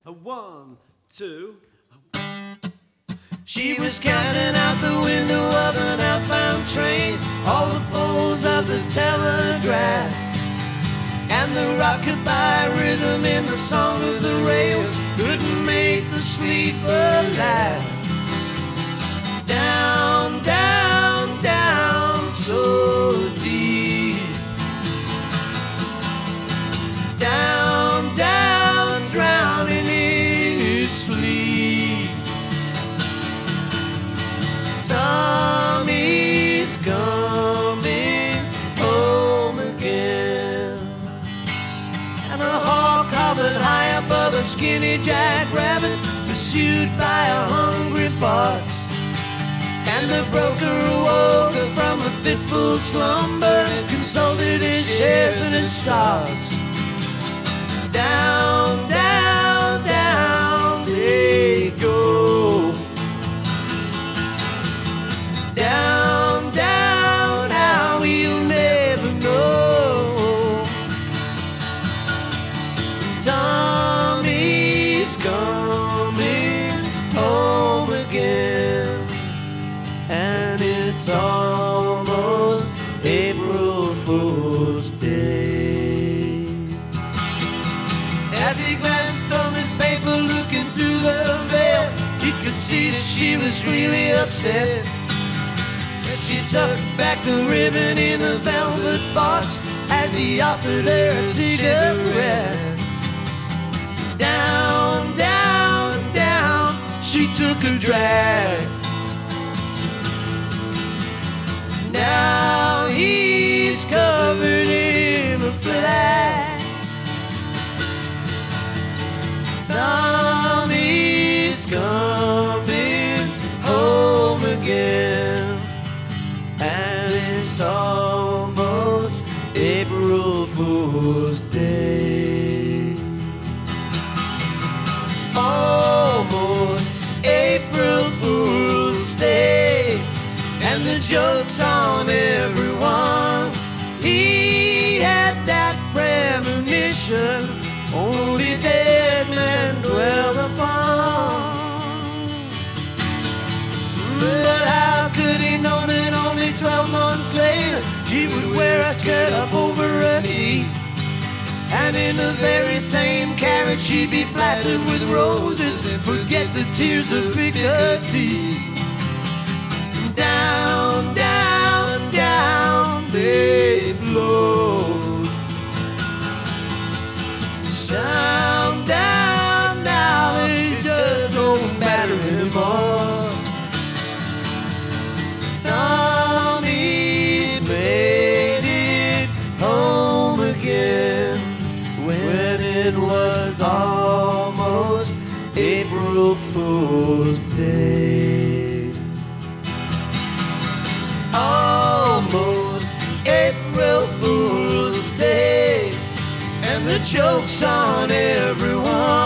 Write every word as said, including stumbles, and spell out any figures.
A one, two. She was counting out the window of an outbound train, all the poles of the telegraph, and the rockabye rhythm in the song of the rails couldn't make the sleeper laugh. Down, down, down, so deep. Down, down, drowning in his sleep. Tommy's coming home again. And a hawk hovered high above a skinny jackrabbit, pursued by a hungry fox. And the broker awoke from a fitful slumber and consulted his shares and his stocks. Down, down, down they go. Down, down, how we'll never know. Tommy's coming home again, and it's almost April Fool's Day. As he glanced on his paper, looking through the veil, he could see that she was really upset. She tucked back the ribbon in a velvet box as he offered her a cigarette. Down, down, down, she took a drag. Now he's covered in a flag. Tommy's coming home again, and it's almost April Fool's Day. Almost April Fool's Day, and the joke's on everyone. He had that premonition only dead men dwell upon. But how could he know that only twelve months later she would wear a skirt up over her knee, and in the very same carriage she'd be flattered with roses and forget the tears of bigotry. Down, down, down they flowed. Down, down, now it just don't matter anymore. Tommy made it home again when it was almost April Fool's Day. Almost April Fool's Day, and the joke's on everyone.